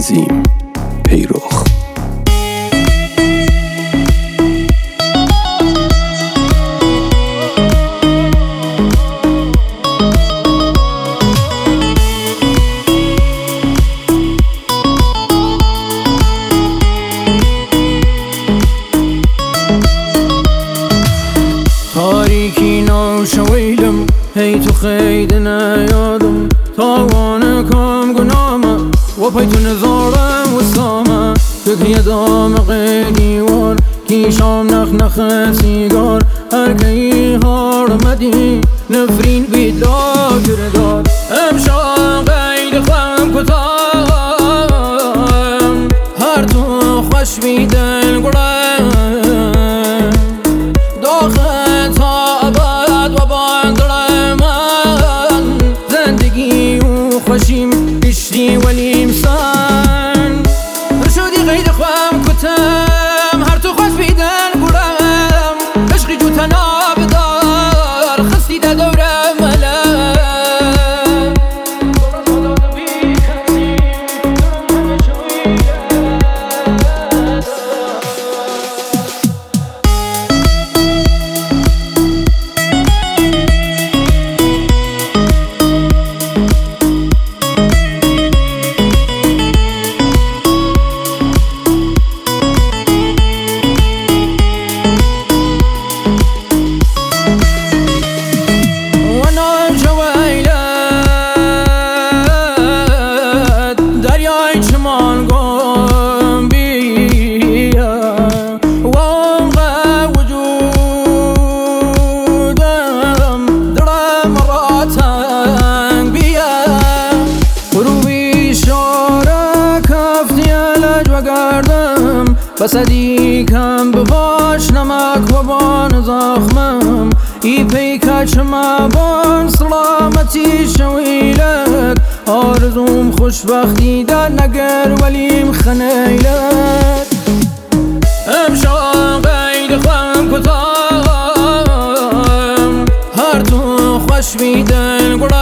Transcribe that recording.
عظیم پیرخ. تاریکی ناشویلم هی تو خید نیادم تاوان کام گنامه و پیتو نزارم و سامه فکر دام قیدیوار کیشام نخ سیگار هرکی هارمدی نفرین بید لا کردار امشان قید خوام کتام هر تو خوش بیدن گرم داخل تا ابد و باندر من زندگی و خوشیم گشتی ولی امسان شدی قید خوام کتم هر تو خوش بیدن گرم عشقی جو تناب دار خستی دا دورم ملم دریای چمان گم بیا وانقه وجودم درم را تنگ بیا غروبی شاره کفتی علج و گردم بسدی کم بباش نمک و بان زخمم ای پیکچ مبان سلامتی شویلت آرزوم خوشبختی در نگر ولیم خنیلت امشان قید خوام کتام هر تو خوش بیدن